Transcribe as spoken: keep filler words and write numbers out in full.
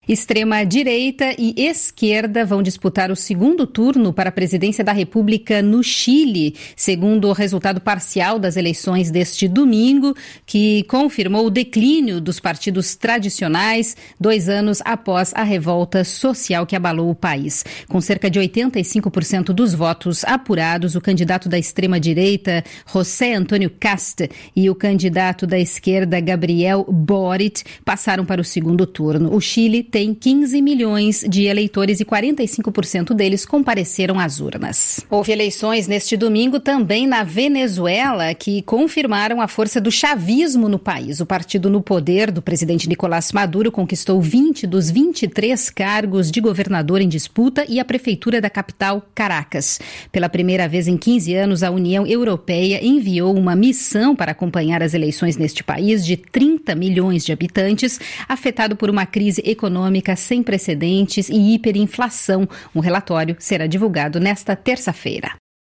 Extrema-direita e esquerda vão disputar o segundo turno para a presidência da República no Chile, segundo o resultado parcial das eleições deste domingo, que confirmou o declínio dos partidos tradicionais dois anos após a revolta social que abalou o país. Com cerca de oitenta e cinco por cento dos votos apurados, o candidato da extrema-direita, José Antônio Kast, e o candidato da esquerda, Gabriel Boric, passaram para o segundo turno. O Chile tem tem quinze milhões de eleitores e quarenta e cinco por cento deles compareceram às urnas. Houve eleições neste domingo também na Venezuela, que confirmaram a força do chavismo no país. O partido no poder do presidente Nicolás Maduro conquistou vinte dos vinte e três cargos de governador em disputa e a prefeitura da capital, Caracas. Pela primeira vez em quinze anos, a União Europeia enviou uma missão para acompanhar as eleições neste país de trinta milhões de habitantes, afetado por uma crise econômica sem precedentes e hiperinflação. Um relatório será divulgado nesta terça-feira.